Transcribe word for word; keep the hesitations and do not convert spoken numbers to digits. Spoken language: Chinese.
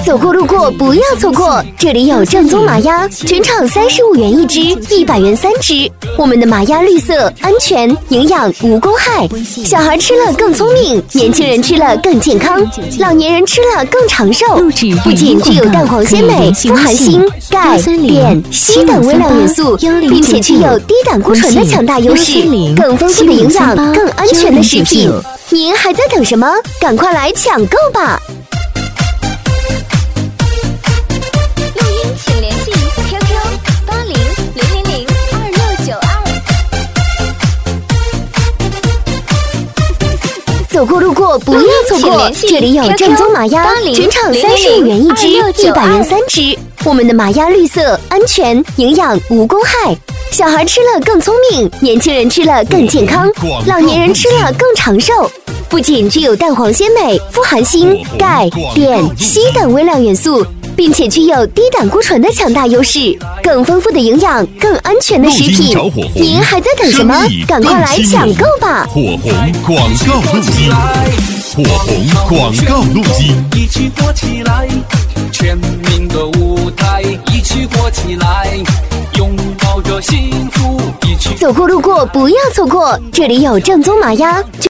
走过路过不要错过，这里有正宗麻鸭，全场三十五元一只，一百元三只。我们的麻鸭绿色、安全、营养、无公害，小孩吃了更聪明，年轻人吃了更健康，老年人吃了更长寿。不仅具有蛋黄鲜美、富含锌、钙、碘、硒等微量元素，并且具有低胆固醇的强大优势，更丰富的营养，更安全的食品。您还在等什么？赶快来抢购吧！ 录音请联系 Q Q 八零零零零二六九二。 走过路过不要错过，这里有正宗麻鸭，全场三十五元一只，一百元三只。我们的麻鸭绿色、安全、营养、无公害，小孩吃了更聪明，年轻人吃了更健康，老年人吃了更长寿。不仅具有蛋黄鲜美、富含锌、钙、碘、硒等微量元素，并且具有低胆固醇的强大优势，更丰富的营养，更安全的食品。您还在等什么？赶快来抢购吧！ 火红广告路径，火红广告路径， 一起火起来，全民的舞台，一起火起来，拥抱着幸福，一起走过路过不要错过，这里有正宗麻鸭。